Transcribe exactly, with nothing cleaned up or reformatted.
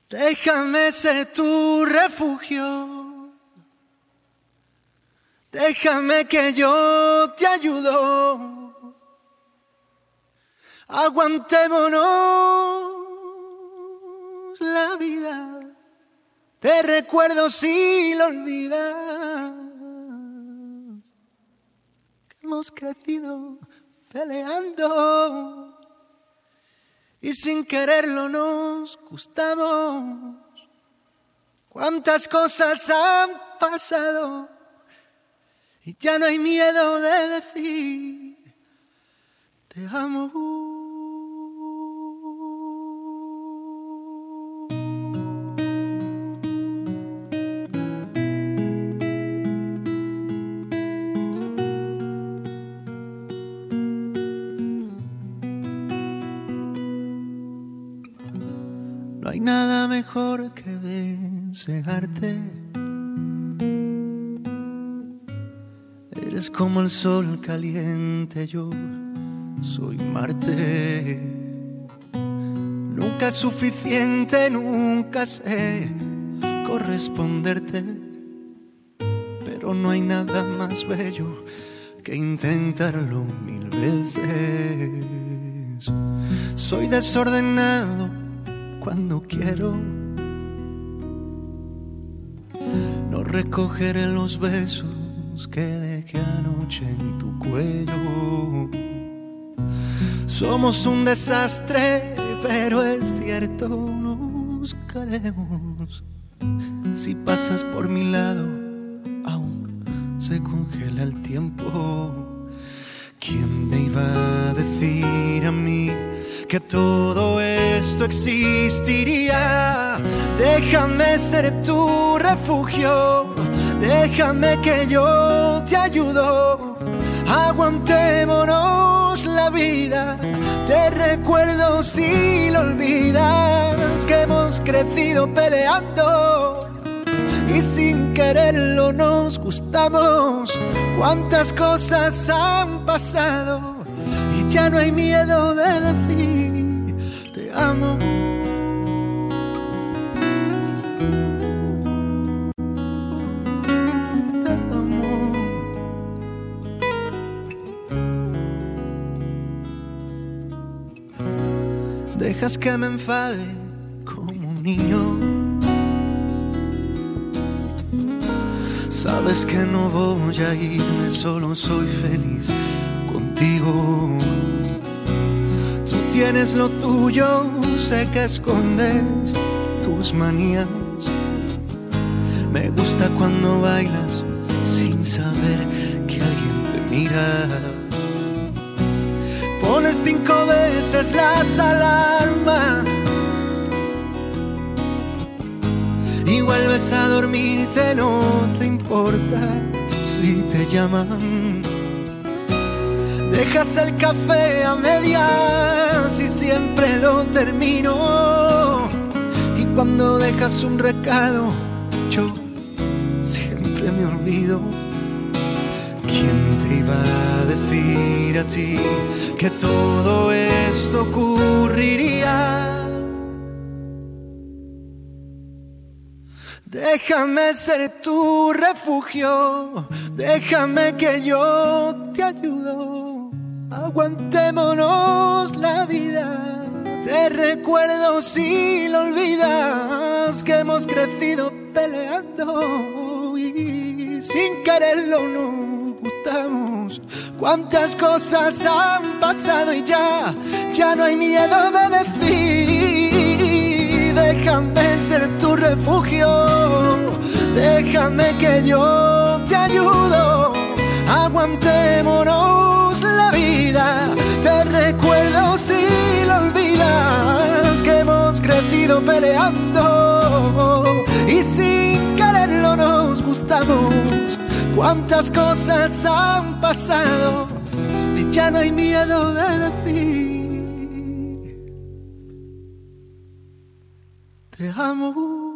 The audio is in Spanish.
Déjame ser tu refugio, déjame que yo te ayudo. Aguantémonos la vida, te recuerdo si lo olvidas, que hemos crecido peleando y sin quererlo nos gustamos. Cuántas cosas han pasado y ya no hay miedo de decir te amo. No hay nada mejor que desearte. Eres como el sol caliente, yo soy Marte. Nunca es suficiente, nunca sé corresponderte, pero no hay nada más bello que intentarlo mil veces. Soy desordenado cuando quiero, no recogeré los besos que dejé anoche en tu cuello. Somos un desastre, pero es cierto, nos queremos. Si pasas por mi lado, aún se congela el tiempo. ¿Quién me iba a decir a mí que todo esto existiría? Déjame ser tu refugio, déjame que yo te ayudo. Aguantémonos la vida, te recuerdo si lo olvidas, que hemos crecido peleando y sin quererlo nos gustamos. Cuántas cosas han pasado y ya no hay miedo de decir te amo. Te amo. Dejas que me enfade como un niño. Sabes que no voy a irme, solo soy feliz contigo. Tú tienes lo tuyo, sé que escondes tus manías. Me gusta cuando bailas sin saber que alguien te mira. Pones cinco veces las alarmas y vuelves a dormirte, no te importa si te llaman. Dejas el café a medias y siempre lo termino. Y cuando dejas un recado, yo siempre me olvido. ¿Quién te iba a decir a ti que todo esto ocurriría? Déjame ser tu refugio, déjame que yo te ayudo. Aguantémonos la vida, te recuerdo si lo olvidas, que hemos crecido peleando y sin quererlo nos gustamos. Cuántas cosas han pasado y ya, ya no hay miedo de decir déjame ser tu refugio, déjame que yo te ayudo. Aguantémonos la vida, te recuerdo si lo olvidas, que hemos crecido peleando y sin quererlo nos gustamos. Cuántas cosas han pasado y ya no hay miedo de decir te amo.